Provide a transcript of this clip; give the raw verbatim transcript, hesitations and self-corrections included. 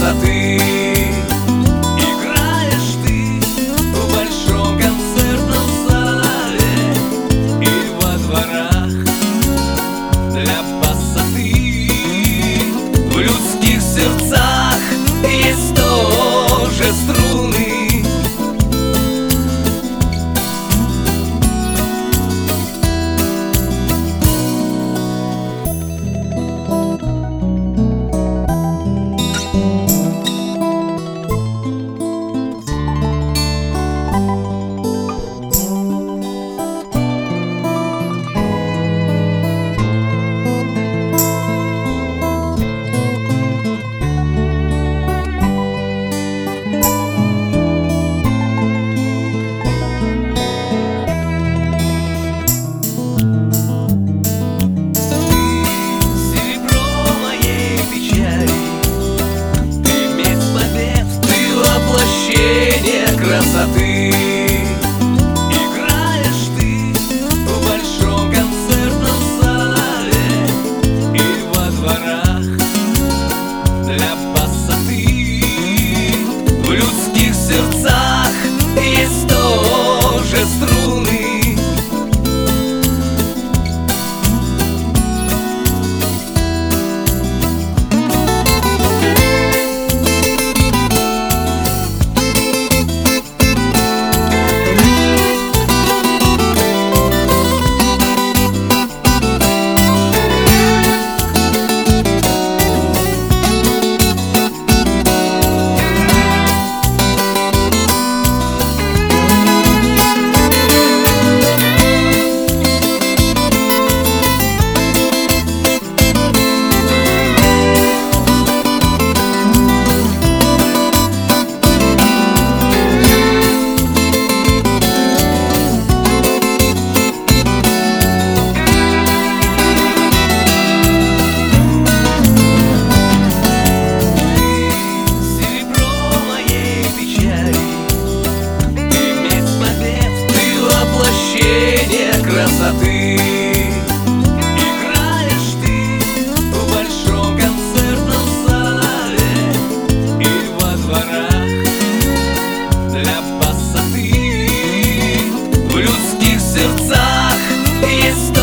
красоты. Играешь ты в большом концертном зале и во дворах для пассаты. В людских сердцах есть тоже струны. Красоты. Играешь ты в большом концертном зале и во дворах для пассаты. В людских сердцах есть тоже струны. Красоты. Играешь ты в большом концертном зале и во дворах для пассаты. В людских сердцах есть